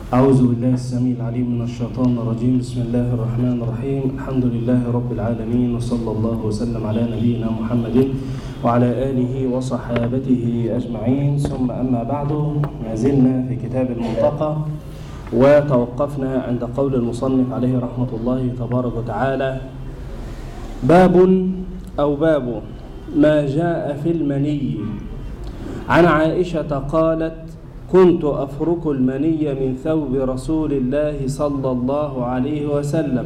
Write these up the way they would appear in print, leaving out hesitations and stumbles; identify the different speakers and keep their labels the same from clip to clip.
Speaker 1: أعوذ بالله السميع العليم من الشيطان الرجيم. بسم الله الرحمن الرحيم. الحمد لله رب العالمين، وصلى الله وسلم على نبينا محمد وعلى آله وصحابته أجمعين، ثم أما بعد. ما زلنا في كتاب المنتقى، وتوقفنا عند قول المصنف عليه رحمة الله تبارك وتعالى: باب ما جاء في المني. عن عائشة قالت: كنت أفرك المني من ثوب رسول الله صلى الله عليه وسلم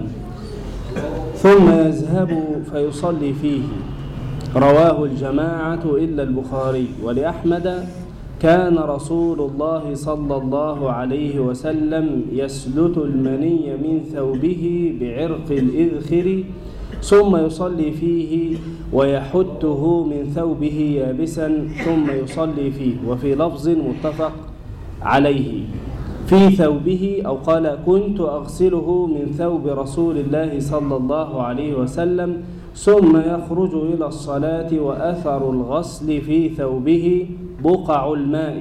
Speaker 1: ثم يذهب فيصلي فيه. رواه الجماعة إلا البخاري. ولأحمد: كان رسول الله صلى الله عليه وسلم يسلت المني من ثوبه بعرق الإذخر ثم يصلي فيه، ويحته من ثوبه يابسا ثم يصلي فيه. وفي لفظ متفق عليه في ثوبه، أو قال: كنت أغسله من ثوب رسول الله صلى الله عليه وسلم ثم يخرج إلى الصلاة، وأثر الغسل في ثوبه بقع الماء.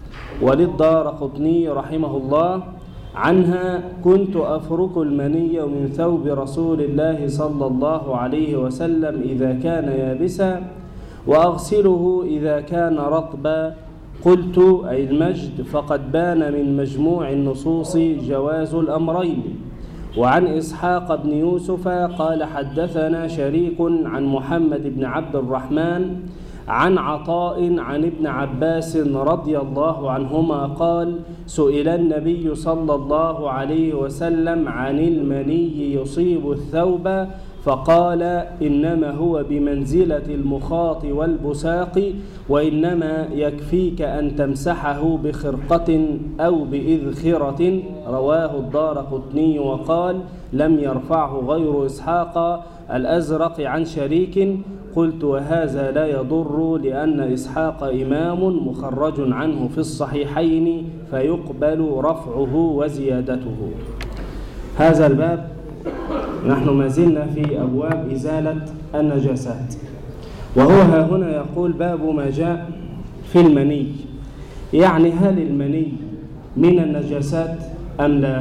Speaker 1: وللدارقطني رحمه الله عنها: كنت أفرك المني من ثوب رسول الله صلى الله عليه وسلم إذا كان يابسا، وأغسله إذا كان رطبا. قلت: أي المجد، فقد بان من مجموع النصوص جواز الأمرين. وعن إسحاق بن يوسف قال: حدثنا شريك عن محمد بن عبد الرحمن عن عطاء عن ابن عباس رضي الله عنهما قال: سئل النبي صلى الله عليه وسلم عن المني يصيب الثوب، فقال: إنما هو بمنزلة المخاط والبساق، وإنما يكفيك أن تمسحه بخرقة أو بإذخرة. رواه الدارقطني وقال: لم يرفعه غير إسحاق الأزرق عن شريك. قلت: وهذا لا يضر، لأن إسحاق إمام مخرج عنه في الصحيحين، فيقبل رفعه وزيادته. هذا الباب نحن ما زلنا في أبواب إزالة النجاسات، وهو ها هنا يقول: باب ما جاء في المني. يعني هل المني من النجاسات أم لا؟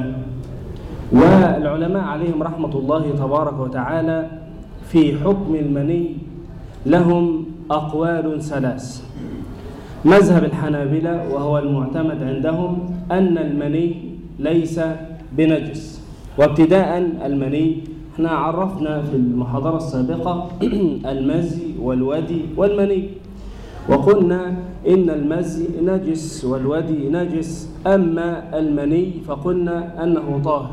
Speaker 1: والعلماء عليهم رحمة الله تبارك وتعالى في حكم المني لهم أقوال ثلاث. مذهب الحنابلة وهو المعتمد عندهم أن المني ليس بنجس. وابتداء المني احنا عرفنا في المحاضرة السابقة المزي والودي والمني، وقلنا إن المزي نجس والودي نجس، أما المني فقلنا أنه طاهر،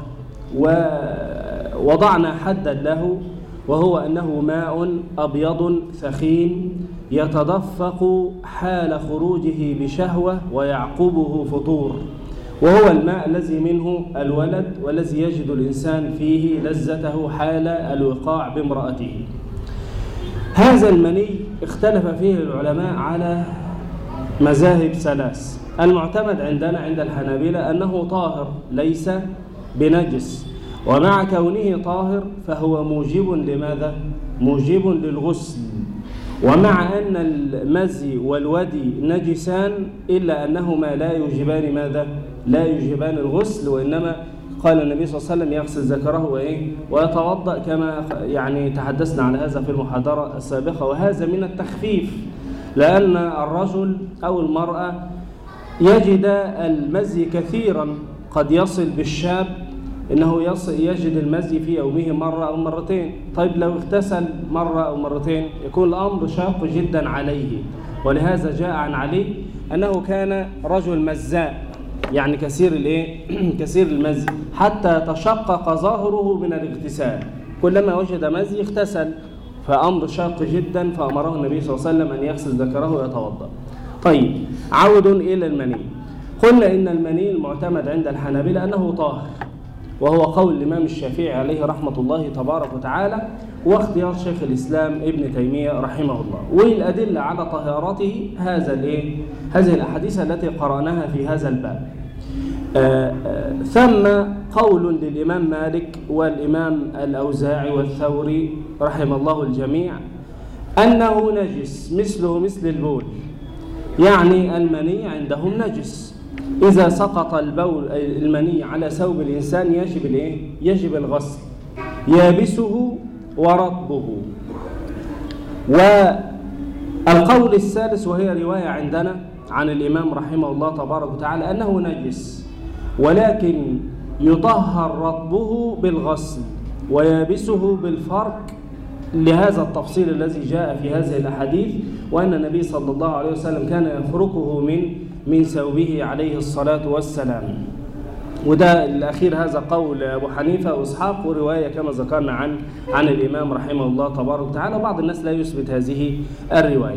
Speaker 1: ووضعنا حدا له، وهو أنه ماء أبيض ثخين يتدفق حال خروجه بشهوة ويعقبه فطور، وهو الماء الذي منه الولد، والذي يجد الإنسان فيه لذته حال الوقاع بامرأته. هذا المني اختلف فيه العلماء على مذاهب ثلاث. المعتمد عندنا عند الحنابلة أنه طاهر ليس بنجس، ومع كونه طاهر فهو موجب لماذا؟ موجب للغسل. ومع أن المزي والودي نجسان، إلا أنهما لا يوجبان ماذا؟ لا يوجبان الغسل، وإنما قال النبي صلى الله عليه وسلم: يغسل ذكره ويتوضأ، كما يعني تحدثنا عن هذا في المحاضرة السابقة. وهذا من التخفيف، لأن الرجل أو المرأة يجد المزي كثيرا، قد يصل بالشاب إنه يجد المزي في يومه مرة أو مرتين. طيب لو اغتسل مرة أو مرتين يكون الأمر شاق جدا عليه. ولهذا جاء عن علي أنه كان رجل مزاء، يعني كثير المزي، حتى تشقق ظهره من الاغتسال. كلما وجد مزي اغتسل، فأمر شاق جدا، فأمره النبي صلى الله عليه وسلم أن يغسل ذكره ويتوضأ. طيب، عود إلى المني. قلنا إن المني المعتمد عند الحنابلة أنه طاهر، وهو قول الإمام الشافعي عليه رحمة الله تبارك وتعالى، واختيار شيخ الإسلام ابن تيمية رحمه الله. والأدلة على طهارته هذه الأحاديث التي قرأناها في هذا الباب. ثم قول للإمام مالك والإمام الأوزاعي والثوري رحم الله الجميع أنه نجس مثله مثل البول، يعني المني عندهم نجس. إذا سقط البول المني على ثوب الإنسان يجب الإيه؟ يجب الغسل، يابسه ورطبه. والقول الثالث، وهي رواية عندنا عن الإمام رحمه الله تبارك وتعالى، أنه نجس ولكن يطهر رطبه بالغسل ويابسه بالفرك، لهذا التفصيل الذي جاء في هذه الأحاديث، وأن النبي صلى الله عليه وسلم كان يفركه من ثوبه عليه الصلاة والسلام. وده الأخير هذا قول أبو حنيفة وإسحاق، ورواية كما ذكرنا عن الإمام رحمه الله تبارك وتعالى. بعض الناس لا يثبت هذه الرواية.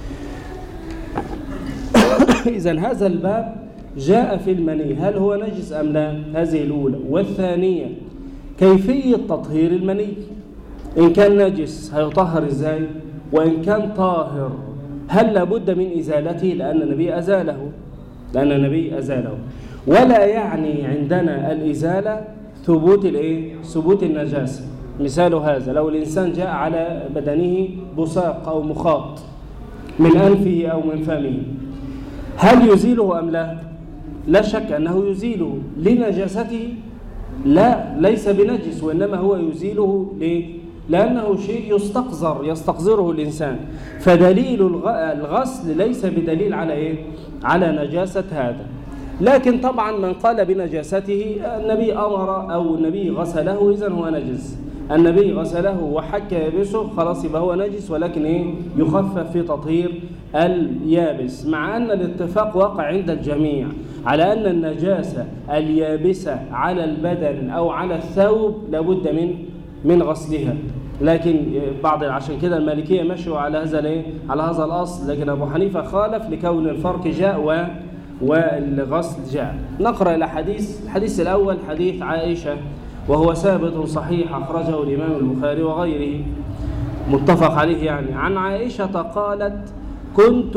Speaker 1: إذن هذا الباب جاء في المني، هل هو نجس أم لا؟ هذه الأولى. والثانية كيفية تطهير المني، إن كان نجس هيطهر إزاي؟ وإن كان طاهر هل لابد من إزالته؟ لأن النبي أزاله. ولا يعني عندنا الإزالة ثبوت النجاسة. مثال هذا، لو الإنسان جاء على بدنه بصاق أو مخاط من أنفه أو من فمه، هل يزيله أم لا؟ لا شك أنه يزيله لنجاسته، لا ليس بنجس، وإنما هو يزيله ليه؟ لأنه شيء يستقذره الإنسان. فدليل الغسل ليس بدليل على نجاسة هذا. لكن طبعا من قال بنجاسته، النبي أمر أو النبي غسله، إذن هو نجس. النبي غسله وحك يابسه، خلاص يبقى هو نجس، ولكن يخفف في تطهير اليابس، مع أن الاتفاق واقع عند الجميع على أن النجاسة اليابسة على البدن أو على الثوب لابد من غسلها. لكن عشان كده المالكية مشوا على هذا الأصل، لكن أبو حنيفة خالف لكون الفرق جاء والغسل جاء. نقرأ الحديث الأول، حديث عائشة، وهو ثابت صحيح أخرجه الإمام البخاري وغيره متفق عليه يعني. عن عائشة قالت: كنت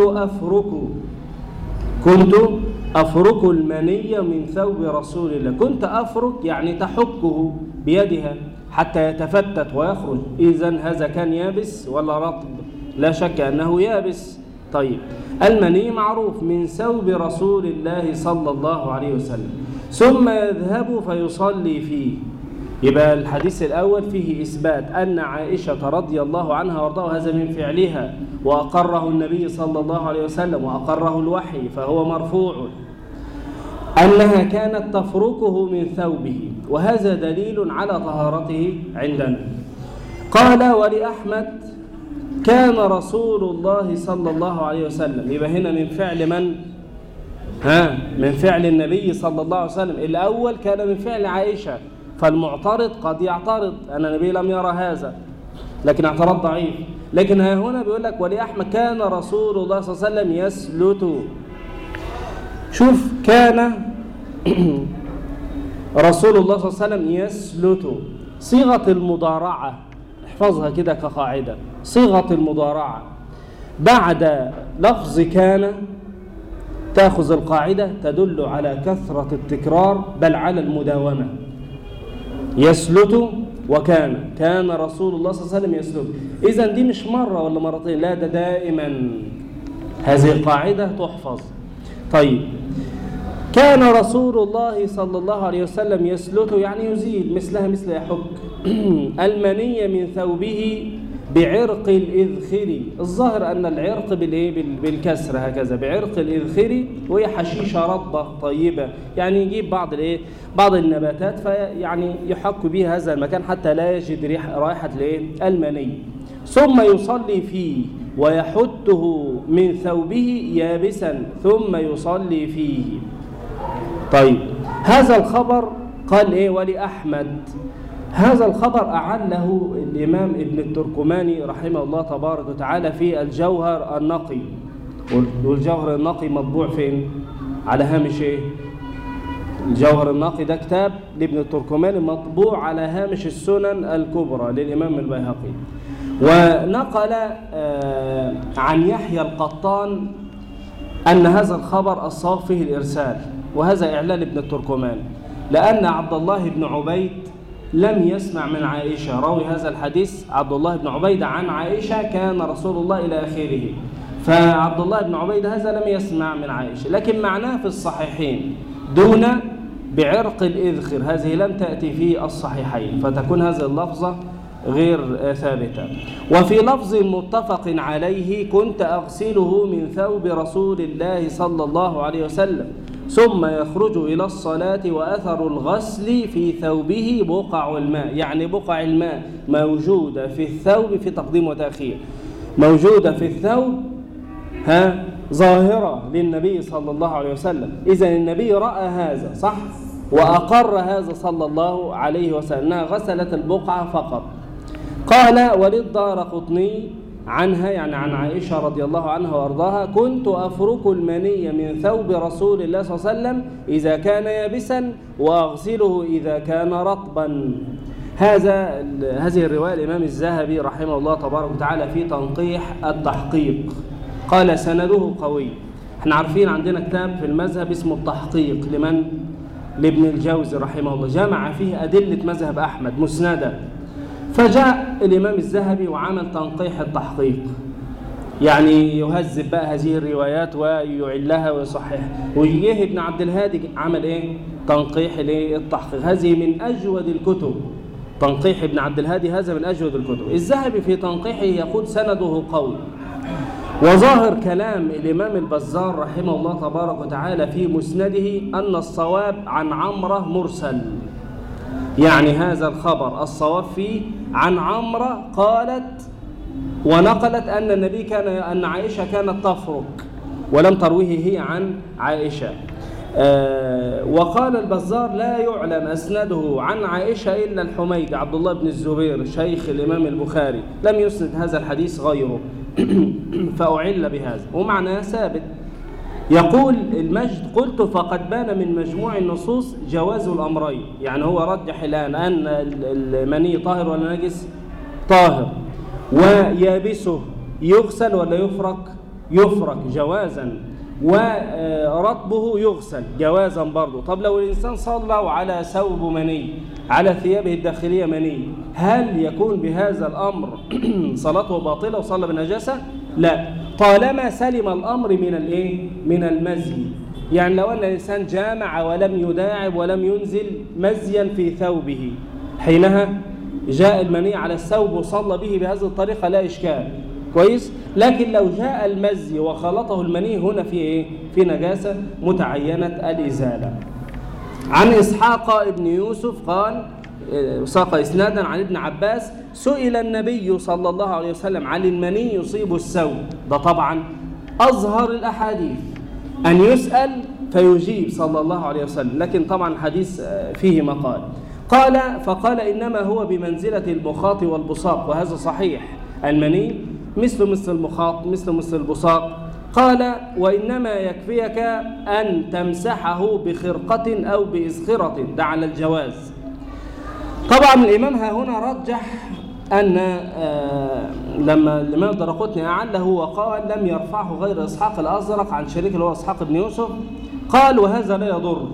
Speaker 1: أفرك المني من ثوب رسول الله. كنت أفرك يعني تحكه بيدها حتى يتفتت ويخرج. إذن هذا كان يابس ولا رطب؟ لا شك أنه يابس. طيب، المني معروف من ثوب رسول الله صلى الله عليه وسلم، ثم يذهب فيصلي فيه. يبقى الحديث الأول فيه إثبات أن عائشة رضي الله عنها وارضاها هذا من فعلها، وأقره النبي صلى الله عليه وسلم وأقره الوحي، فهو مرفوع، أنها كانت تفركه من ثوبه، وهذا دليل على طهارته عندنا. قال: ولأحمد: كان رسول الله صلى الله عليه وسلم. يبقى هنا من فعل من؟ من فعل النبي صلى الله عليه وسلم. الأول كان من فعل عائشة، فالمعترض قد يعترض أن النبي لم يرى هذا، لكن اعتراض ضعيف. لكن ها هنا بيقول لك: ولأحمد كان رسول الله صلى الله عليه وسلم يسلت. شوف، كان رسول الله صلى الله عليه وسلم يسلت، صيغة المضارعة، احفظها كده كقاعدة. صيغة المضارعة بعد لفظ كان تأخذ القاعدة تدل على كثرة التكرار بل على المداومة. يسلت كان رسول الله صلى الله عليه وسلم يسلت. إذن دي مش مرة ولا مرتين، لا، ده دائما هذه القاعدة تحفظ. طيب، كان رسول الله صلى الله عليه وسلم يسلت يعني يزيل، مثل يحك المني من ثوبه بعرق الإذخر. الظاهر أن العرق بالكسر هكذا، بعرق الإذخر، وهي حشيشة رطبة طيبة، يعني يجيب بعض النباتات فيعني يحك به هذا المكان حتى لا يجد رائحة المني، ثم يصلي فيه ويحته من ثوبه يابسا ثم يصلي فيه. طيب، هذا الخبر قال ولأحمد. هذا الخبر أعله الإمام ابن التركماني رحمه الله تبارك وتعالى في الجوهر النقي. والجوهر النقي مطبوع فين؟ على هامش الجوهر النقي ده كتاب لابن التركماني مطبوع على هامش السنن الكبرى للإمام البيهقي. ونقل عن يحيى القطان أن هذا الخبر الصواب فيه الإرسال، وهذا إعلان ابن التركماني، لأن عبد الله بن عبيد لم يسمع من عائشة. راوي هذا الحديث عبد الله بن عبيد عن عائشة كان رسول الله إلى آخره، فعبد الله بن عبيد هذا لم يسمع من عائشة، لكن معناه في الصحيحين دون بعرق الإذخر، هذه لم تأتي في الصحيحين، فتكون هذه اللفظة غير ثابتة. وفي لفظ متفق عليه: كنت أغسله من ثوب رسول الله صلى الله عليه وسلم ثم يخرج إلى الصلاة وأثر الغسل في ثوبه بقع الماء، يعني بقع الماء موجودة في الثوب، في تقديم وتأخير، موجودة في الثوب ظاهرة للنبي صلى الله عليه وسلم. إذن النبي رأى هذا صح، وأقر هذا صلى الله عليه وسلم أنها غسلت البقعة فقط. قال وللدارقطني عنها، يعني عن عائشة رضي الله عنها وأرضاها: كنت أفرك المني من ثوب رسول الله صلى الله عليه وسلم إذا كان يابسا وأغسله إذا كان رطبا. هذه الرواية الإمام الذهبي رحمه الله تبارك وتعالى في تنقيح التحقيق قال سنده قوي. احنا عارفين عندنا كتاب في المذهب اسمه التحقيق لمن؟ لابن الجوزي رحمه الله، جمع فيه أدلة مذهب أحمد مسندة. فجاء الإمام الذهبي وعمل تنقيح التحقيق، يعني يهذب بقى هذه الروايات ويعلها ويصححها. وجيه ابن عبد الهادي عمل ايه؟ تنقيح التحقيق. هذه من أجود الكتب، تنقيح ابن عبد الهادي هذا من أجود الكتب. الذهبي في تنقيحه يقول سنده قوي. وظاهر كلام الإمام البزار رحمه الله تبارك وتعالى في مسنده أن الصواب عن عمرة مرسل، يعني هذا الخبر الصواب فيه عن عمرة قالت ونقلت أن عائشة كانت تفرك، ولم ترويه هي عن عائشة. وقال البزار لا يعلم أسنده عن عائشة إلا الحميدي عبد الله بن الزبير شيخ الإمام البخاري، لم يسند هذا الحديث غيره فأعل بهذا، ومعناه ثابت. يقول المجد: قلت فقد بان من مجموع النصوص جواز الأمرين، يعني هو رجح الآن أن المني طاهر ولا نجس؟ طاهر. ويابسه يغسل ولا يفرك؟ يفرك جوازا. ورطبه يغسل جوازا برضه. طب لو الإنسان صلى وعلى ثوب مني، على ثيابه الداخلية مني، هل يكون بهذا الأمر صلاته باطلة وصلى بالنجاسة؟ لا، طالما سلم الأمر من الايه؟ من المزي. يعني لو أن الإنسان جامع ولم يداعب ولم ينزل مزيا في ثوبه، حينها جاء المني على الثوب وصلى به بهذه الطريقة لا إشكال، كويس. لكن لو جاء المزي وخلطه المني، هنا في ايه؟ في نجاسة متعينة الإزالة. عن إسحاق ابن يوسف قال ساق إسنادا عن ابن عباس: سئل النبي صلى الله عليه وسلم عن المني يصيب الثوب. ده طبعا أظهر الأحاديث أن يسأل فيجيب صلى الله عليه وسلم، لكن طبعا الحديث فيه مقال. فقال إنما هو بمنزلة المخاط والبصاق، وهذا صحيح، المني مثل المخاط مثل البصاق. قال: وإنما يكفيك أن تمسحه بخرقة أو بإزخرة، ده على الجواز. طبعا الإمام هنا رجح أن لما الإمام الدارقطني أعله وقال لم يرفعه غير إسحاق الأزرق عن شريك اللي هو إسحاق بن يوسف، قال: وهذا لا يضر،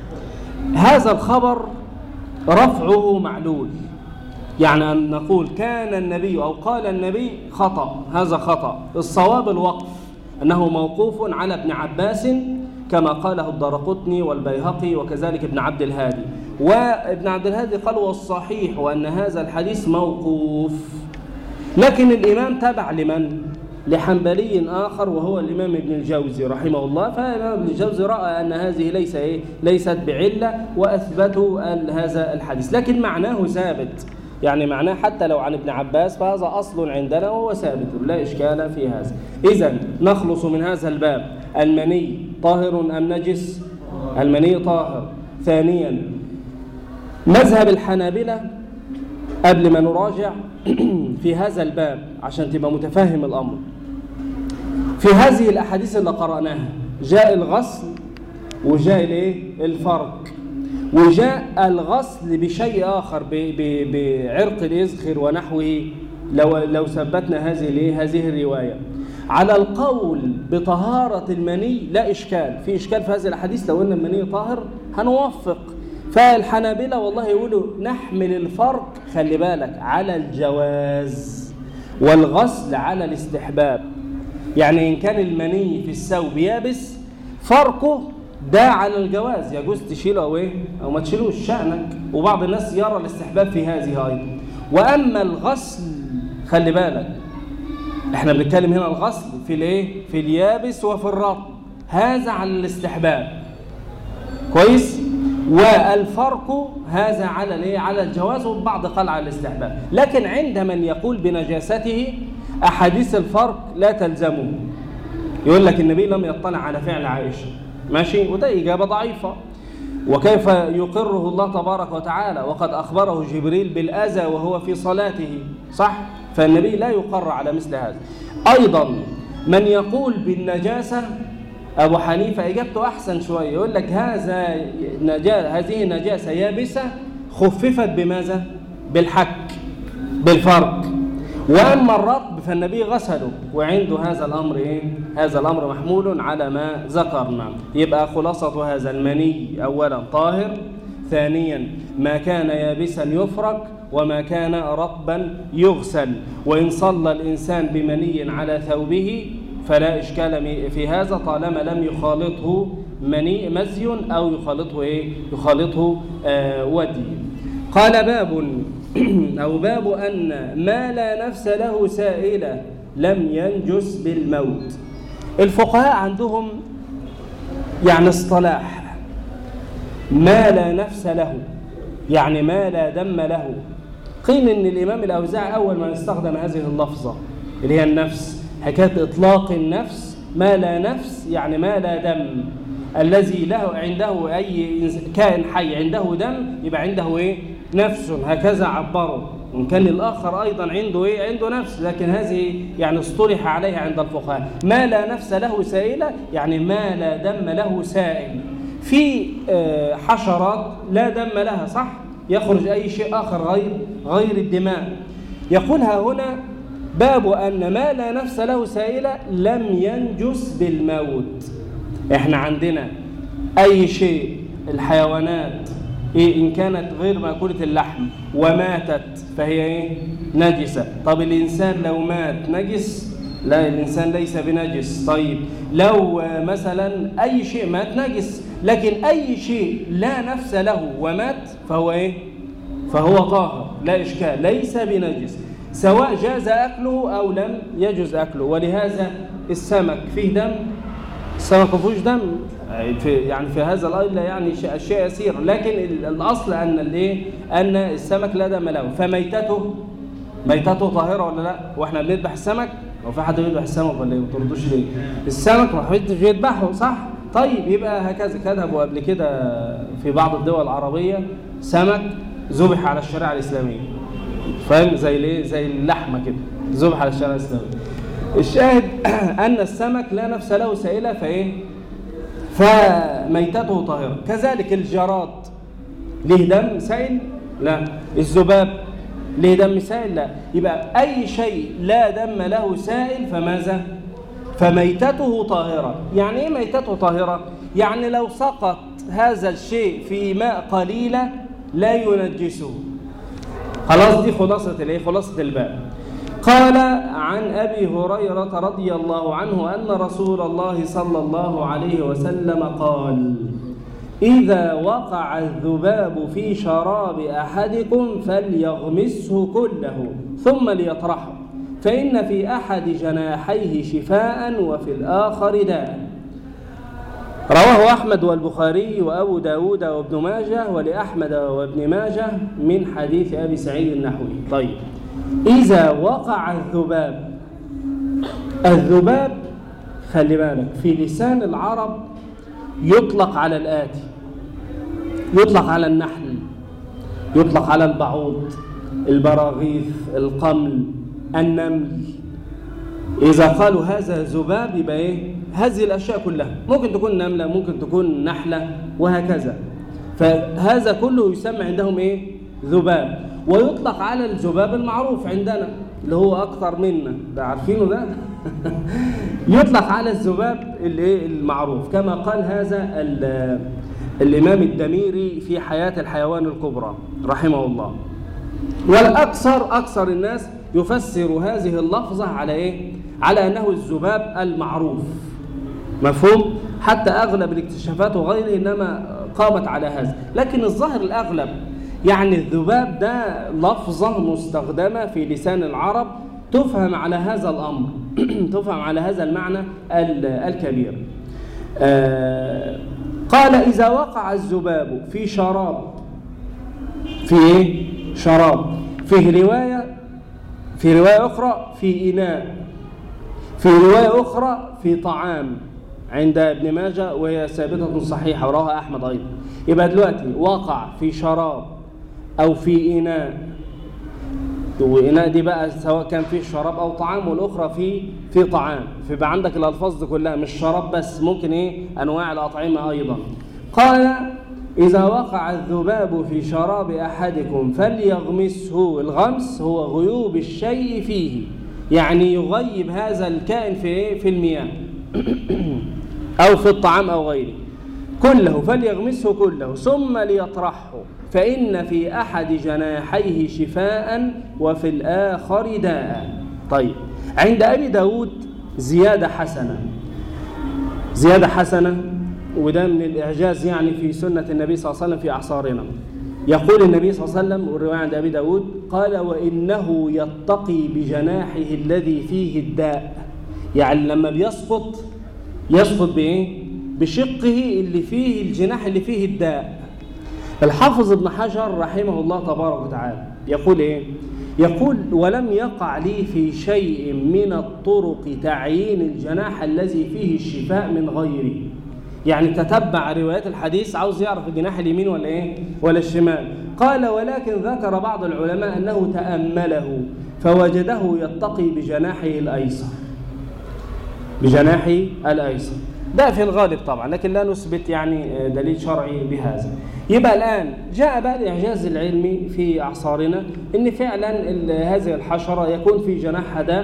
Speaker 1: هذا الخبر رفعه معلول، يعني أن نقول كان النبي أو قال النبي خطأ، هذا خطأ. الصواب الوقف، أنه موقوف على ابن عباس كما قاله الدارقطني والبيهقي وكذلك ابن عبد الهادي. وابن عبد الهادي قال: والصحيح وأن هذا الحديث موقوف. لكن الإمام تبع لمن؟ لحنبلي آخر وهو الإمام ابن الجوزي رحمه الله. فالإمام ابن الجوزي رأى أن هذه ليست بعلة وأثبتوا هذا الحديث، لكن معناه ثابت، يعني معناه حتى لو عن ابن عباس فهذا أصل عندنا وهو ثابت لا إشكال في هذا. إذن نخلص من هذا الباب: المني طاهر أم نجس؟ المني طاهر. ثانيا، مذهب الحنابلة قبل ما نراجع في هذا الباب عشان تبقى متفهم الأمر. في هذه الأحاديث اللي قرأناها جاء الغسل وجاء الفرق، وجاء الغسل بشيء آخر بعرق الإزخر ونحوه لو ثبتنا هذه الرواية. على القول بطهارة المني لا إشكال، في إشكال في هذه الأحاديث لو أن المني طاهر هنوفق. فالحنابلة والله يقولوا نحمل الفرق، خلي بالك، على الجواز والغسل على الاستحباب. يعني إن كان المني في الثوب يابس فرقه ده على الجواز، يجوز تشيله أو ما تشيلوش شأنك، وبعض الناس يرى الاستحباب في هذه أيضا. وأما الغسل خلي بالك، احنا بنتكلم هنا الغسل في اليابس وفي الرطب، هذا على الاستحباب كويس، والفرق هذا على الجواز، والبعض قال على الاستحباب. لكن عند من يقول بنجاسته أحاديث الفرق لا تلزمه، يقول لك النبي لم يطلع على فعل عائشة، ماشي، وده إجابة ضعيفة. وكيف يقره الله تبارك وتعالى وقد أخبره جبريل بالأذى وهو في صلاته، صح؟ فالنبي لا يقر على مثل هذا. أيضا من يقول بالنجاسة أبو حنيفة إجابته أحسن شوية، يقول لك هذه نجاسة يابسة خففت بماذا؟ بالحك، بالفرق. وأما الرطب فالنبي غسله، وعنده هذا الأمر هذا الأمر محمول على ما ذكرنا. يبقى خلاصة هذا: المني أولا طاهر، ثانيا ما كان يابسا يفرك، وما كان رطبا يغسل. وإن صلى الإنسان بمني على ثوبه فلا إشكال في هذا طالما لم يخالطه مزي أو يخالطه ودي. قال باب أن ما لا نفس له سائلة لم ينجس بالموت. الفقهاء عندهم يعني اصطلاح ما لا نفس له، يعني ما لا دم له. قيل إن الإمام الأوزاعي أول ما استخدم هذه اللفظة اللي هي النفس، حكاية إطلاق النفس، ما لا نفس يعني ما لا دم. الذي له عنده أي كائن حي عنده دم يبقى عنده نفس، هكذا عبروا. إن كان الآخر أيضا عنده نفس، لكن هذه يعني اصطلح عليها عند الفقهاء. ما لا نفس له سائلة يعني ما لا دم له سائل. في حشرات لا دم لها، صح؟ يخرج أي شيء آخر غير الدماء. يقولها هنا باب أن ما لا نفس له سائلة لم ينجس بالموت. احنا عندنا أي شيء، الحيوانات إن كانت غير مأكولة اللحم وماتت فهي نجسة. طب الإنسان لو مات نجس؟ لا، الإنسان ليس بنجس. طيب لو مثلا أي شيء مات نجس، لكن أي شيء لا نفس له ومات فهو طاهر لا إشكال، ليس بنجس، سواء جاز أكله أو لم يجوز أكله. ولهذا السمك فيه دم، السمك ما فيهوش دم، يعني في هذا الأمر يعني أشياء يسيرة، لكن الأصل أن السمك لا دم له. فميتته طاهرة ولا لا؟ واحنا بنذبح السمك، هو في حد بيذبح السمك ولا ما تردوش ليه؟ السمك ما حدش بيذبحه، صح؟ طيب يبقى هكذا كتبوا قبل كده في بعض الدول العربية سمك ذبح على الشريعة الإسلامية، فاهم؟ زي اللحمة كده ذبح على الشريعة الإسلامية. الشاهد أن السمك لا نفس له سائلة فميتته طاهرة. كذلك الجراد ليه دم سائل؟ لا. الذباب ليه دم سائل؟ لا. يبقى أي شيء لا دم له سائل فماذا؟ فميتته طاهرة. يعني إيه ميتته طاهرة؟ يعني لو سقط هذا الشيء في ماء قليلة لا ينجسه. خلاص، دي خلاصة الباب. قال عن أبي هريرة رضي الله عنه أن رسول الله صلى الله عليه وسلم قال: إذا وقع الذباب في شراب أحدكم فليغمسه كله ثم ليطرحه، فإن في أحد جناحيه شفاء وفي الآخر داء. رواه أحمد والبخاري وأبو داود وابن ماجه، ولأحمد وابن ماجه من حديث أبي سعيد النحوي. طيب، إذا وقع الذباب خلي بالك في لسان العرب يطلق على الآتي: يطلق على النحل، يطلق على البعوض، البراغيث، القمل، النمل. إذا قالوا هذا ذباب يبقى هذه الأشياء كلها، ممكن تكون نملة، ممكن تكون نحلة، وهكذا. فهذا كله يسمى عندهم ذباب. ويطلق على الذباب المعروف عندنا اللي هو أكثر منا، ده عارفينه ده يطلق على الذباب المعروف، كما قال هذا الإمام الدميري في حياة الحيوان الكبرى رحمه الله. والأكثر الناس يفسر هذه اللفظة على أنه الذباب المعروف، مفهوم؟ حتى أغلب الاكتشافات وغيره إنما قامت على هذا، لكن الظاهر الأغلب يعني الذباب ده لفظة مستخدمة في لسان العرب تفهم على هذا الأمر تفهم على هذا المعنى الكبير. قال إذا وقع الذباب في شراب، في إيه؟ شراب. في رواية أخرى في إناء، في رواية أخرى في طعام عند ابن ماجه وهي ثابتة صحيحة وراها أحمد أيضا. يبقى دلوقتي وقع في شراب أو في إناء، وإناء دي بقى سواء كان فيه شراب أو طعام، والأخرى في طعام، فيبقى عندك الألفاظ دي كلها مش شراب بس، ممكن إيه أنواع الأطعمة أيضا. قال إذا وقع الذباب في شراب أحدكم فليغمسه. الغمس هو غيوب الشيء فيه، يعني يغيب هذا الكائن في المياه أو في الطعام أو غيره كله، فليغمسه كله ثم ليطرحه، فإن في أحد جناحيه شفاء وفي الآخر داء. طيب، عند أبي داود زيادة حسنة، وده من الإعجاز يعني في سنة النبي صلى الله عليه وسلم في أعصارنا. يقول النبي صلى الله عليه وسلم، والرواية عند أبي داود، قال وإنه يتقي بجناحه الذي فيه الداء، يعني لما يسقط بإيه؟ بشقه اللي فيه الجناح اللي فيه الداء. الحافظ ابن حجر رحمه الله تبارك وتعالى يقول إيه؟ يقول ولم يقع لي في شيء من الطرق تعيين الجناح الذي فيه الشفاء من غيره. يعني تتبع روايات الحديث، عاوز يعرف الجناح اليمين ولا إيه ولا الشمال. قال ولكن ذكر بعض العلماء أنه تأمله فوجده يتقي بجناحه الأيسر. ده في الغالب طبعا، لكن لا نثبت يعني دليل شرعي بهذا. يبقى الآن جاء بقى الإعجاز العلمي في أعصارنا إن فعلا هذه الحشرة يكون في جناحها داء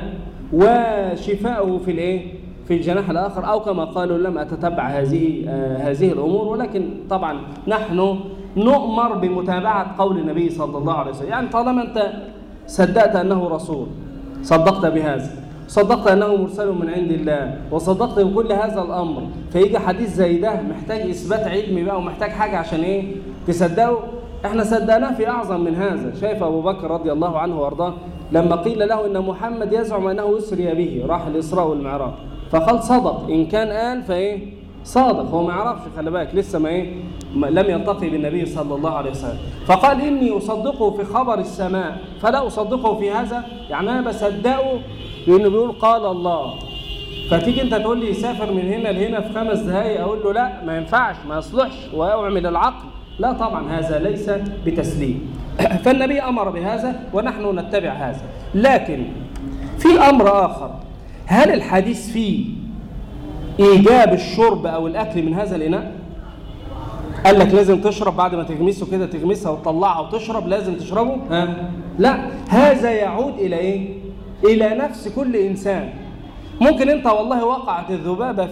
Speaker 1: وشفاؤه في الجناح الآخر، أو كما قالوا لم أتتبع هذه الأمور، ولكن طبعا نحن نؤمر بمتابعة قول النبي صلى الله عليه وسلم. يعني طالما أنت صدقت أنه رسول، صدقت بهذا، صدقت أنه مرسل من عند الله، وصدقت بكل هذا الأمر، فيجي حديث زي ده محتاج إثبات علمي بقى ومحتاج حاجة عشان إيه تصدقه. إحنا صدقناه في أعظم من هذا. شايف أبو بكر رضي الله عنه وأرضاه لما قيل له إن محمد يزعم أنه أسري به، راح الإسراء والمعراج، فقال صدق، إن كان قال فإيه صادق، هو ما يعرفش، خلي بالك لسه لم يلتقي بالنبي صلى الله عليه وسلم. فقال إني أصدقه في خبر السماء فلا أصدقه في هذا، يعني أنا بصدقه لأنه بيقول قال الله، فتيجي أنت تقول لي يسافر من هنا لهنا في 5 دقايق، أقول له لا ما ينفعش، ما يصلحش وأعمل العقل. لا طبعا، هذا ليس بتسليم. فالنبي أمر بهذا ونحن نتبع هذا. لكن في أمر آخر، هل الحديث فيه إيجاب الشرب أو الأكل من هذا الإناء؟ قال لك لازم تشرب بعد ما تغمسه كده، تغمسها وتطلعها وتشرب، لازم تشربه؟ لا، هذا يعود إلى إيه؟ إلى نفس كل إنسان. ممكن أنت والله وقعت الذبابة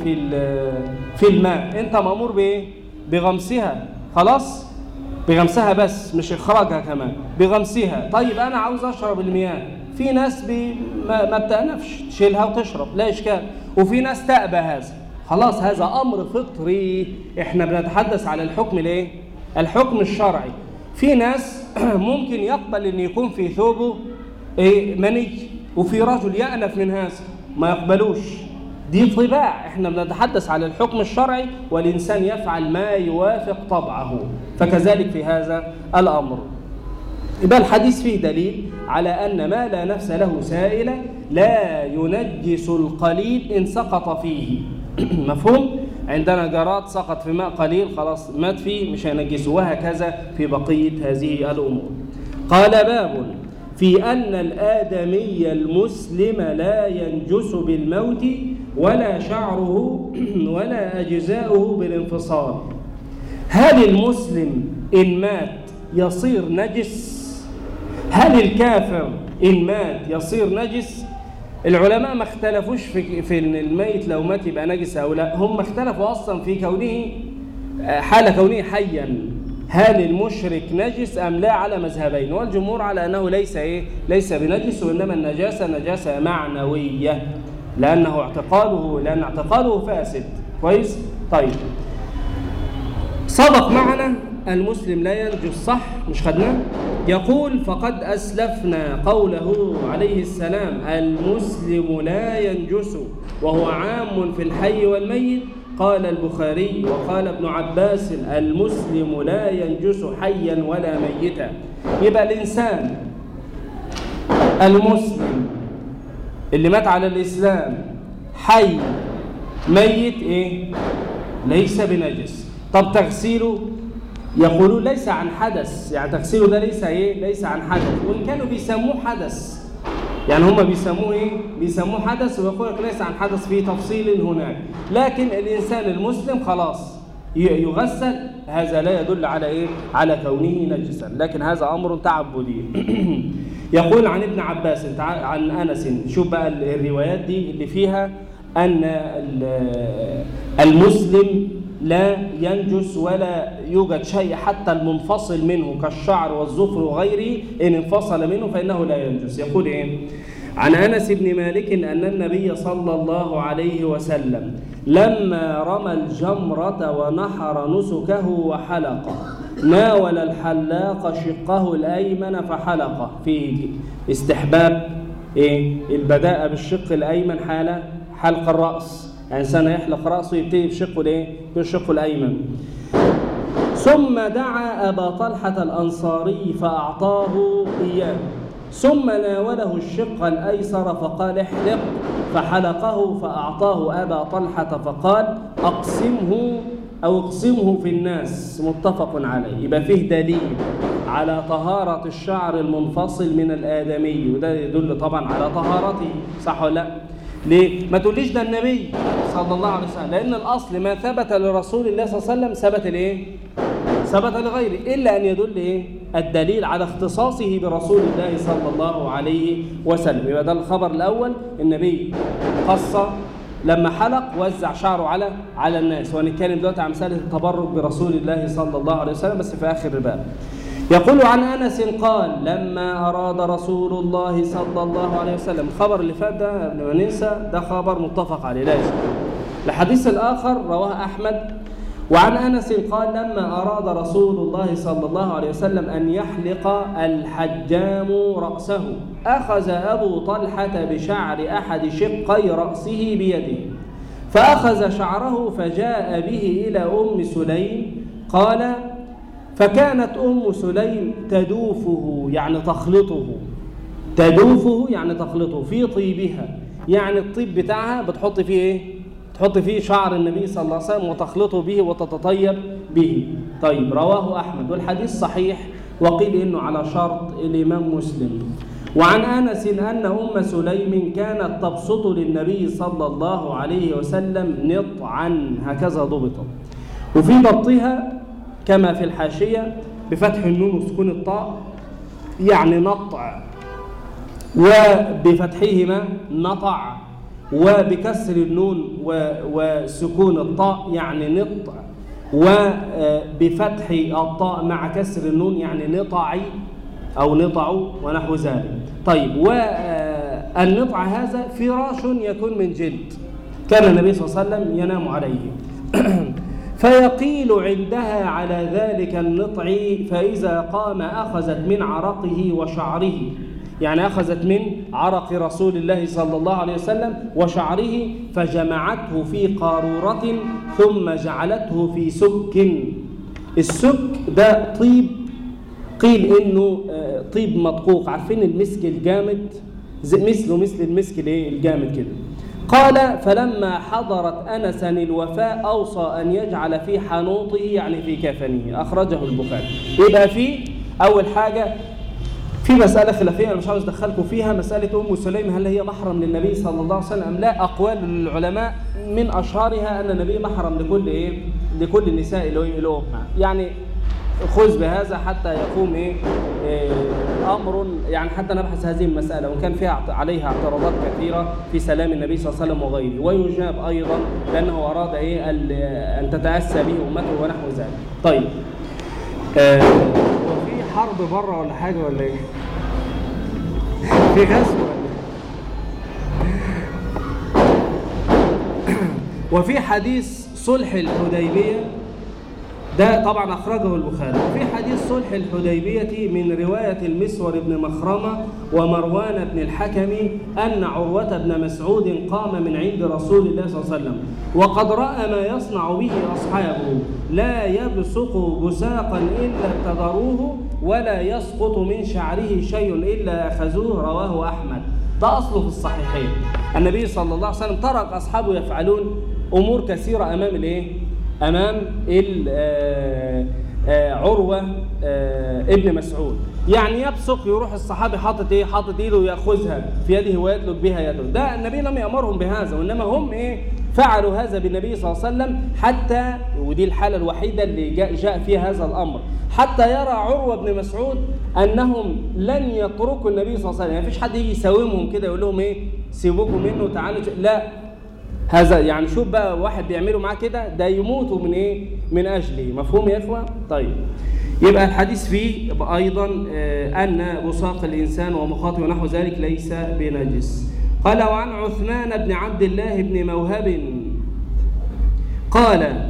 Speaker 1: في الماء، أنت مأمور بإيه؟ بغمسها، خلاص؟ بغمسها بس، مش إخراجها كمان، بغمسها. طيب أنا عاوز أشرب المياه، في ناس ما بتأنفش تشيلها وتشرب، لا إشكال، وفي ناس تأبى هذا، خلاص هذا أمر فطري. إحنا بنتحدث على الحكم الحكم الشرعي. في ناس ممكن يقبل أن يكون في ثوبه مني، وفي رجل يأنف من هذا ما يقبلوش، دي طباع. إحنا بنتحدث على الحكم الشرعي، والإنسان يفعل ما يوافق طبعه، فكذلك في هذا الأمر. يبقى الحديث فيه دليل على أن ما لا نفس له سائلة لا ينجس القليل إن سقط فيه. مفهوم؟ عندنا جراد سقط في ماء قليل خلاص مات فيه، مش هينجسه، وهكذا في بقية هذه الأمور. قال باب في أن الآدمي المسلم لا ينجس بالموت ولا شعره ولا أجزاؤه بالانفصال. هل المسلم إن مات يصير نجس؟ هل الكافر إن مات يصير نجس؟ العلماء ما اختلفوش في إن الميت لو مات يبقى نجس أو لا، هم اختلفوا أصلا في كونه حال كونه حيا، هل المشرك نجس أم لا على مذهبين، والجمهور على أنه ليس بنجس، وإنما النجاسة نجاسة معنوية لأن اعتقاده فاسد. كويس؟ طيب صدق معنا المسلم لا ينجس، صح؟ مش خدناه؟ يقول فقد أسلفنا قوله عليه السلام المسلم لا ينجس وهو عام في الحي والميت. قال البخاري وقال ابن عباس المسلم لا ينجس حيا ولا ميتا. يبقى الإنسان المسلم اللي مات على الإسلام حي ميت ليس بنجس. طب تغسيله يقولون ليس عن حدث، يعني تغسيله ده ليس عن حدث، وإن كانوا بيسموه حدث، يعني هم بيسموه حدث، ويقول لك ليس عن حدث في تفصيل هناك. لكن الإنسان المسلم خلاص يغسل، هذا لا يدل على كونه نجسا، لكن هذا أمر تعبدي. يقول عن ابن عباس عن أنس، شوف بقى الروايات دي اللي فيها أن المسلم لا ينجس ولا يوجد شيء حتى المنفصل منه كالشعر والظفر وغيره، إن انفصل منه فإنه لا ينجس. يقول عن أنس بن مالك أن النبي صلى الله عليه وسلم لما رمى الجمرة ونحر نسكه وحلق ناول الحلاق شقه الأيمن فحلقه، في استحباب البداء بالشق الأيمن حال حلق الرأس، يعني إنسان يحلق رأسه يبتدي بشقه الأيمن. ثم دعا أبا طلحة الأنصاري فأعطاه إياه، ثم ناوله الشق الأيسر فقال احلق، فحلقه فأعطاه أبا طلحة فقال اقسمه في الناس، متفق عليه. يبقى فيه دليل على طهارة الشعر المنفصل من الآدمي، وده يدل طبعا على طهارته، صح ولا لا؟ ليه؟ ما تقوليش ده النبي صلى الله عليه وسلم، لأن الأصل ما ثبت لرسول الله صلى الله عليه وسلم ثبت لغيره، إلا أن يدل الدليل على اختصاصه برسول الله صلى الله عليه وسلم. يبقى ده الخبر الأول، النبي خص لما حلق وزع شعره على الناس، وهنتكلم دلوقتي عن مسألة التبرك برسول الله صلى الله عليه وسلم بس في آخر الباب. يقول عن أنس قال لما أراد رسول الله صلى الله عليه وسلم، الخبر اللي فات ده قبل ما ننسى ده خبر متفق عليه لازم. الحديث الآخر رواه أحمد. وعن أنس قال لما أراد رسول الله صلى الله عليه وسلم أن يحلق الحجام رأسه أخذ أبو طلحة بشعر أحد شقي رأسه بيده، فأخذ شعره فجاء به إلى أم سليم. قال فكانت أم سليم تدوفه يعني تخلطه في طيبها، يعني الطيب بتاعها بتحط فيه تحط فيه شعر النبي صلى الله عليه وسلم وتخلطه به وتتطيب به. طيب رواه أحمد، والحديث صحيح، وقيل إنه على شرط الإمام مسلم. وعن أنس أن أم سليم كانت تبسط للنبي صلى الله عليه وسلم نطعا، هكذا ضبطت، وفي ضبطها كما في الحاشية بفتح النون وسكون الطاء يعني نطع، وبفتحهما نطع، وبكسر النون وسكون الطاء يعني نطع، وبفتح الطاء مع كسر النون يعني نطعي أو نطعوا ونحو ذلك. طيب، والنطع هذا فراش يكون من جلد كان النبي صلى الله عليه وسلم ينام عليه فيقيل عندها على ذلك النطع، فإذا قام أخذت من عرقه وشعره، يعني أخذت من عرق رسول الله صلى الله عليه وسلم وشعره فجمعته في قارورة ثم جعلته في سك. السك ده طيب، قيل إنه طيب مدقوق، عارفين المسك الجامد مثل المسك الجامد كده. قال فلما حضرت أنسا الوفاء أوصى أن يجعل في حنوطه يعني في كفنه، أخرجه البخاري. يبقى فيه أول حاجة في مسألة خلافية أنا مش عاوز أدخلكم فيها، مسألة أم سليم هل هي محرم للنبي صلى الله عليه وسلم أم لا؟ أقوال العلماء من أشهرها أن النبي محرم لكل النساء اللي هم، يعني خذ بهذا حتى يقوم أمر، يعني حتى نبحث هذه المسألة، وكان فيها عليها اعتراضات كثيرة في سلام النبي صلى الله عليه وسلم وغيره، ويجاب أيضا لأنه أراد أن تتأسى به أمته ونحو ذلك. طيب، هو في حرب بره ولا حاجة ولا ايه؟ في غزو ولا وفي حديث صلح الحديبية ده طبعا أخرجه البخاري. وفي حديث صلح الحديبية من رواية المسور بن مخرمة ومروان بن الحكم أن عروة بن مسعود قام من عند رسول الله صلى الله عليه وسلم وقد رأى ما يصنع به أصحابه، لا يبصق بساقا إلا ابتدروه ولا يسقط من شعره شيء إلا أخذوه. رواه أحمد. ده أصله في الصحيحين. النبي صلى الله عليه وسلم ترك أصحابه يفعلون أمور كثيرة أمام الإيه؟ أمام عروة ابن مسعود. يعني يبصق، يروح الصحابي حاطط ايه؟ حاطط ايده ويأخذها في يده ويدلك بها يده. ده النبي لم يأمرهم بهذا، وإنما هم ايه؟ فعلوا هذا بالنبي صلى الله عليه وسلم، حتى ودي الحالة الوحيدة اللي جاء فيها هذا الأمر، حتى يرى عروة بن مسعود أنهم لن يتركوا النبي صلى الله عليه وسلم. يعني مفيش حد يجي يساومهم كده يقول لهم ايه؟ سيبوكم منه تعالوا. لا، هذا يعني شوف بقى واحد بيعملوا معاه كده، ده يموتوا من ايه؟ من اجله. مفهوم يا اخوه؟ طيب، يبقى الحديث فيه ايضا ان بصاق الانسان ومخاطه ونحو ذلك ليس بنجس. قال: وعن عثمان بن عبد الله بن موهب قال: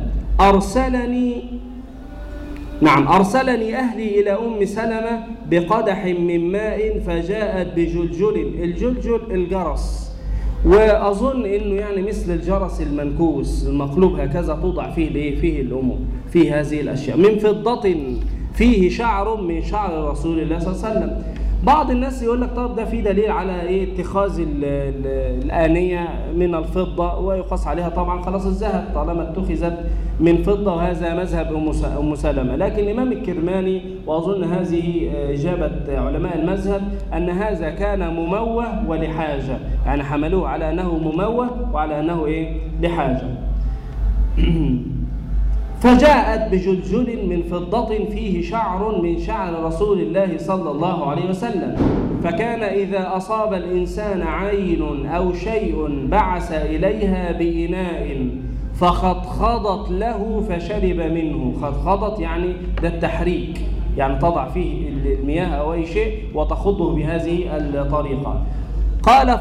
Speaker 1: أرسلني أهلي إلى أم سلمة بقدح من ماء فجاءت بجلجل. الجلجل الجرس، وأظن إنه يعني مثل الجرس المنكوس المقلوب هكذا، توضع فيه الأمور، فيه هذه الأشياء من فضة فيه شعر من شعر رسول الله صلى الله عليه وسلم. بعض الناس يقول لك طب ده في دليل على ايه؟ اتخاذ الآنية من الفضة، ويقاس عليها طبعا خلاص الذهب طالما اتخذت من فضة، وهذا مذهب أم سلمة. لكن الإمام الكرماني، وأظن هذه إجابة علماء المذهب، أن هذا كان مموه ولحاجة، يعني حملوه على أنه مموه وعلى أنه إيه؟ لحاجة. فجاءت بجلجل من فضة فيه شعر من شعر رسول الله صلى الله عليه وسلم، فكان إذا أصاب الإنسان عين أو شيء بعث إليها بإناء فخضخضت له فشرب منه. خضخضت يعني ده التحريك، يعني تضع فيه المياه أو أي شيء وتخضه بهذه الطريقة. قال: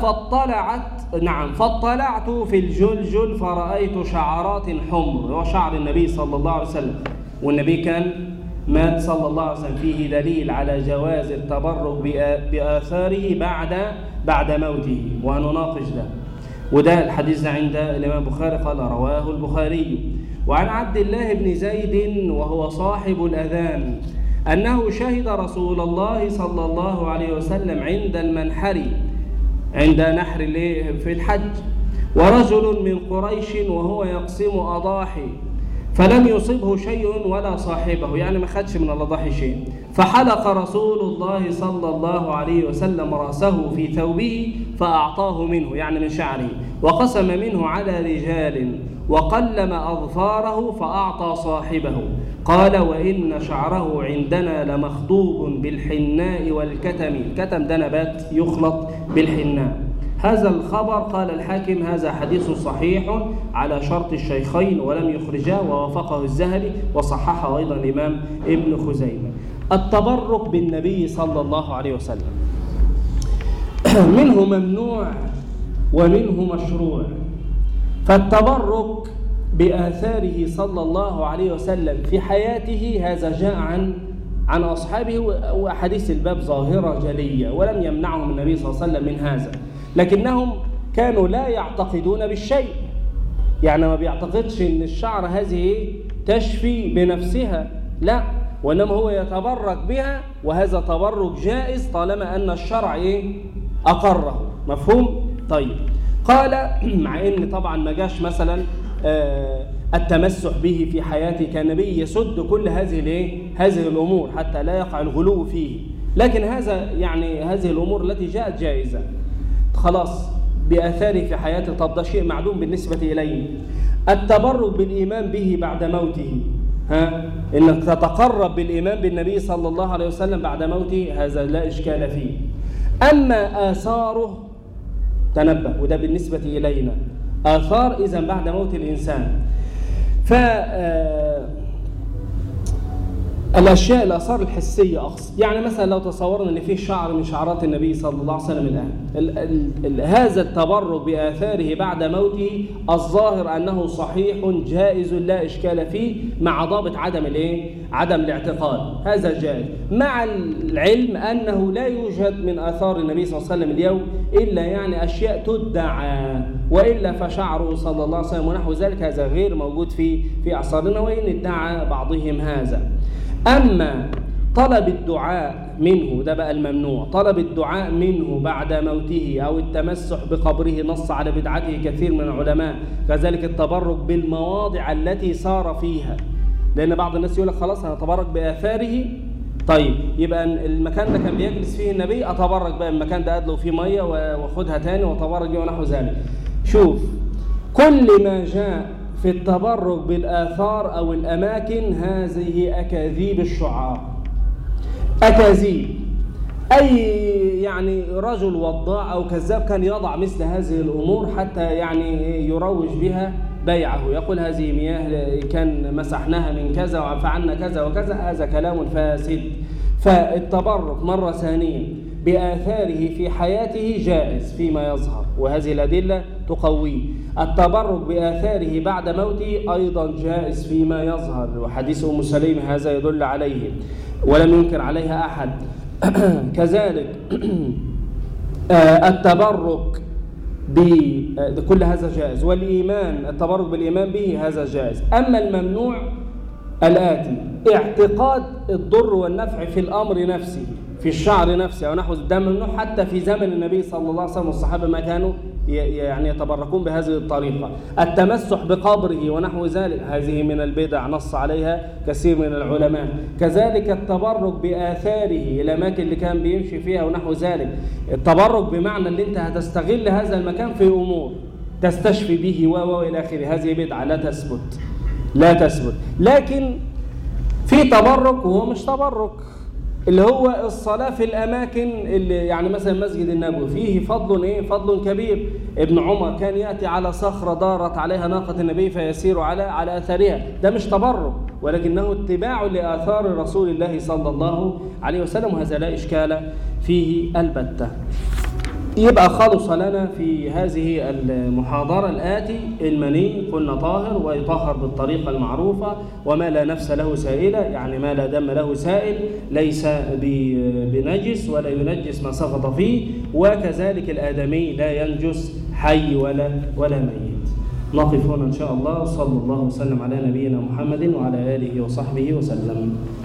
Speaker 1: فاطلعت في الجلجل فرأيت شعرات حمر، هو شعر النبي صلى الله عليه وسلم، والنبي كان مات صلى الله عليه وسلم. فيه دليل على جواز التبرك بآثاره بعد موته، وهنناقش ده. وده الحديث عند الإمام البخاري، قال: رواه البخاري. وعن عبد الله بن زيد وهو صاحب الأذان أنه شهد رسول الله صلى الله عليه وسلم عند المنحر، عند نحر في الحج، ورجل من قريش وهو يقسم أضاحي فلم يصبه شيء ولا صاحبه، يعني ما خدش من الأضاحي شيء، فحلق رسول الله صلى الله عليه وسلم رأسه في ثوبه فأعطاه منه، يعني من شعره، وقسم منه على رجال وقلم أظفاره فأعطى صاحبه. قال: وإن شعره عندنا لمخضوب بالحناء والكتم. الكتم ده نبات يخلط بالحناء. هذا الخبر قال الحاكم: هذا حديث صحيح على شرط الشيخين ولم يخرجاه، ووافقه الذهبي وصححه أيضا الإمام ابن خزيمة. التبرك بالنبي صلى الله عليه وسلم منه ممنوع ومنه مشروع. فالتبرك بآثاره صلى الله عليه وسلم في حياته هذا جاء عن أصحابه، وأحاديث الباب ظاهرة جلية، ولم يمنعهم النبي صلى الله عليه وسلم من هذا، لكنهم كانوا لا يعتقدون بالشيء، يعني ما بيعتقدش ان الشعر هذه تشفي بنفسها، لا، وانما هو يتبرك بها، وهذا تبرك جائز طالما ان الشرع اقره. مفهوم؟ طيب. قال: مع ان طبعا ما جاش مثلا التمسح به في حياته، كان النبي يسد كل هذه الامور حتى لا يقع الغلو فيه، لكن هذا يعني هذه الامور التي جاءت جائزه خلاص بآثاره في حياته. طب ده شيء معلوم بالنسبة إليه. التبرك بالإيمان به بعد موته، إنك تتقرب بالإيمان بالنبي صلى الله عليه وسلم بعد موته، هذا لا إشكال فيه. أما آثاره، تنبه، وده بالنسبة إلينا آثار إذن بعد موت الإنسان. الأشياء الآثار الحسية أقصد، يعني مثلا لو تصورنا أن فيه شعر من شعرات النبي صلى الله عليه وسلم الآن، هذا التبرك بآثاره بعد موته الظاهر أنه صحيح جائز لا إشكال فيه، مع ضابط عدم عدم الاعتقاد، هذا جائز، مع العلم أنه لا يوجد من آثار النبي صلى الله عليه وسلم اليوم إلا يعني أشياء تدعى، وإلا فشعره صلى الله عليه وسلم ونحو ذلك هذا غير موجود في أعصارنا، وإن ادعى بعضهم هذا. أما طلب الدعاء منه، ده بقى الممنوع، طلب الدعاء منه بعد موته أو التمسح بقبره، نص على بدعته كثير من العلماء. كذلك التبرك بالمواضع التي سار فيها، لأن بعض الناس يقول لك خلاص أنا أتبرك بآثاره، طيب يبقى المكان ده كان بيجلس فيه النبي، أتبرك بقى المكان ده أدلو فيه مية وأخدها تاني وأتبرك بيه ونحو ذلك. شوف، كل ما جاء في التبرك بالآثار أو الأماكن هذه أكاذيب الشعراء، أكاذيب. أي يعني رجل وضاع أو كذاب كان يضع مثل هذه الأمور حتى يعني يروج بها بيعه، يقول هذه مياه كان مسحناها من كذا وفعلنا كذا وكذا، هذا كلام فاسد. فالتبرك مرة ثانية بآثاره في حياته جائز فيما يظهر، وهذه الأدلة تقويه. التبرك بآثاره بعد موته أيضا جائز فيما يظهر، وحديث أم سليم هذا يدل عليه ولم ينكر عليها أحد. كذلك التبرك بكل هذا جائز، والإيمان التبرك بالإيمان به هذا جائز. أما الممنوع الآتي: اعتقاد الضر والنفع في الأمر نفسه، في الشعر نفسه أو نحو ده ممنوع حتى في زمن النبي صلى الله عليه وسلم، والصحابة ما كانوا يعني يتبركون بهذه الطريقة. التمسح بقبره ونحو ذلك هذه من البدع، نص عليها كثير من العلماء. كذلك التبرك بآثاره، الأماكن اللي كان بيمشي فيها ونحو ذلك، التبرك بمعنى اللي انت هتستغل هذا المكان في أمور تستشفي به وإلى آخره، هذه بدعة لا تثبت. لكن في تبرك وهو مش تبرك، اللي هو الصلاة في الأماكن اللي يعني مثلا مسجد النبوي فيه فضل كبير. ابن عمر كان يأتي على صخرة دارت عليها ناقة النبي فيسير على أثرها، ده مش تبرك ولكنه اتباع لآثار رسول الله صلى الله عليه وسلم، وهذا لا إشكال فيه البتة. يبقى خلص لنا في هذه المحاضرة الآتي: المني قلنا طاهر ويطهر بالطريقة المعروفة، وما لا نفس له سائلة، يعني ما لا دم له سائل ليس بنجس ولا ينجس ما سقط فيه، وكذلك الآدمي لا ينجس حي ولا ميت. نقف هنا إن شاء الله. صلى الله وسلم على نبينا محمد وعلى آله وصحبه وسلم.